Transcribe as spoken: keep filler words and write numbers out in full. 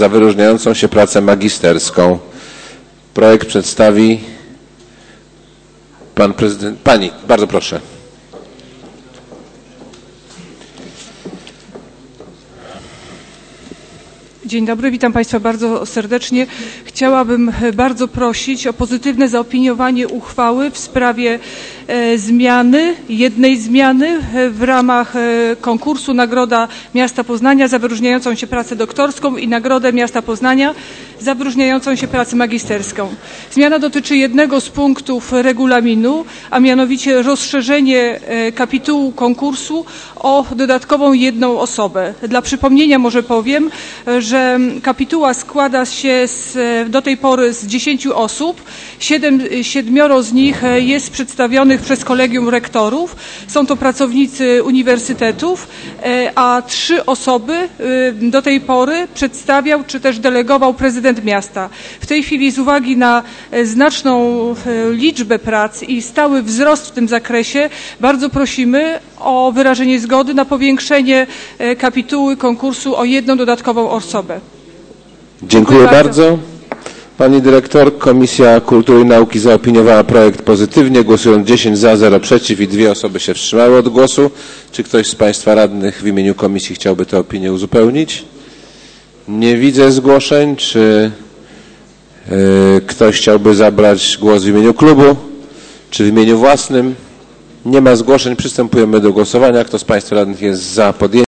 za wyróżniającą się pracę magisterską. Projekt przedstawi pan prezydent. Pani, bardzo proszę. Dzień dobry, witam Państwa bardzo serdecznie. Chciałabym bardzo prosić o pozytywne zaopiniowanie uchwały w sprawie e, zmiany, jednej zmiany w ramach e, konkursu Nagroda Miasta Poznania za wyróżniającą się pracę doktorską i Nagrodę Miasta Poznania za wyróżniającą się pracę magisterską. Zmiana dotyczy jednego z punktów regulaminu, a mianowicie rozszerzenie e, kapitułu konkursu o dodatkową jedną osobę. Dla przypomnienia może powiem, że kapituła składa się z, do tej pory z dziesięciu osób. Siedem, siedmioro z nich jest przedstawionych przez kolegium rektorów. Są to pracownicy uniwersytetów, a trzy osoby do tej pory przedstawiał czy też delegował prezydent miasta. W tej chwili z uwagi na znaczną liczbę prac i stały wzrost w tym zakresie bardzo prosimy o wyrażenie zgody na powiększenie kapituły konkursu o jedną dodatkową osobę. Dziękuję, Dziękuję bardzo. bardzo. Pani dyrektor, Komisja Kultury i Nauki zaopiniowała projekt pozytywnie, głosując dziesięć za, zero przeciw i dwie osoby się wstrzymały od głosu. Czy ktoś z Państwa radnych w imieniu komisji chciałby tę opinię uzupełnić? Nie widzę zgłoszeń. Czy yy, ktoś chciałby zabrać głos w imieniu klubu, czy w imieniu własnym? Nie ma zgłoszeń. Przystępujemy do głosowania. Kto z Państwa radnych jest za podjęciem?